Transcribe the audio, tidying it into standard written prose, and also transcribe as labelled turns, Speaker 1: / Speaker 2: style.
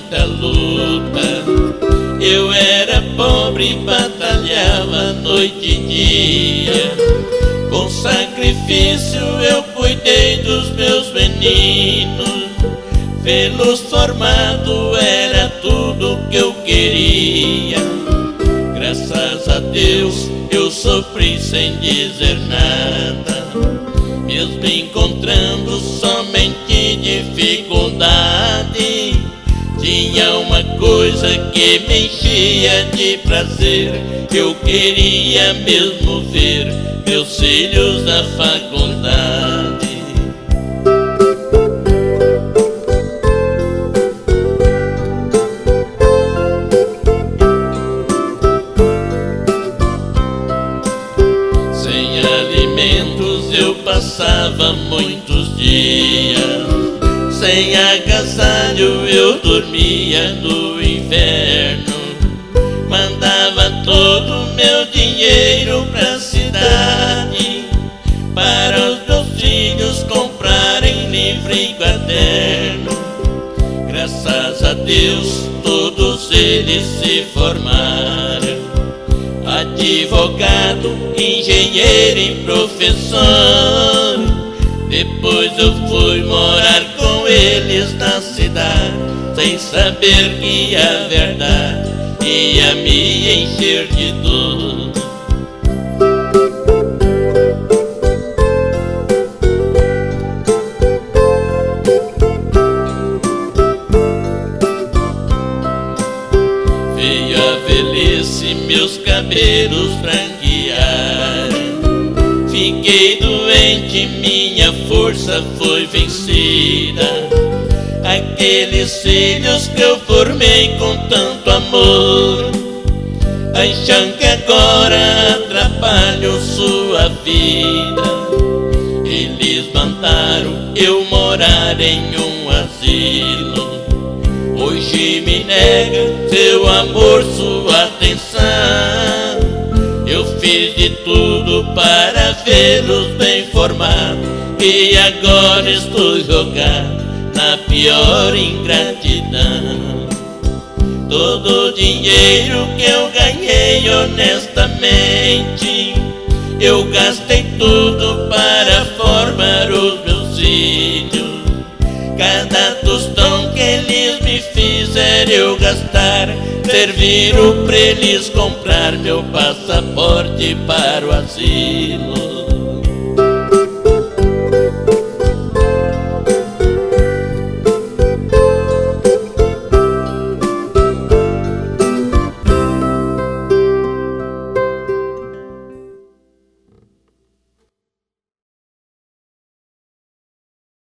Speaker 1: muita luta. Eu era pobre e batalhava noite e dia. Com sacrifício eu cuidei dos meus meninos. Vê-los formados era tudo que eu queria. Graças a Deus eu sofri sem dizer nada, mesmo encontrando somente dificuldade. Tinha uma coisa que me enchia de prazer. Eu queria mesmo ver meus filhos na faculdade. Sem alimentos eu passava muitos dias. Sem agasalho eu dormia no inverno. Mandava todo meu dinheiro pra cidade, para os meus filhos comprarem livro e caderno. Graças a Deus todos eles se formaram: advogado, engenheiro e professor. Depois eu fui morar com eles na cidade, sem saber que a verdade ia me encher de dor. Veio a velhice, meus cabelos branquearam. Fiquei doente, minha força foi vencida. Aqueles filhos que eu formei com tanto amor, acham que agora atrapalham sua vida. Eles mandaram eu morar em um asilo. Hoje me nega seu amor, sua atenção. Eu fiz de tudo para vê-los bem formados, e agora estou jogado na pior ingratidão. Todo o dinheiro que eu ganhei honestamente, eu gastei tudo para formar os meus filhos. Cada tostão que eles me fizeram eu gastar, serviram pra eles comprar meu passaporte para o asilo.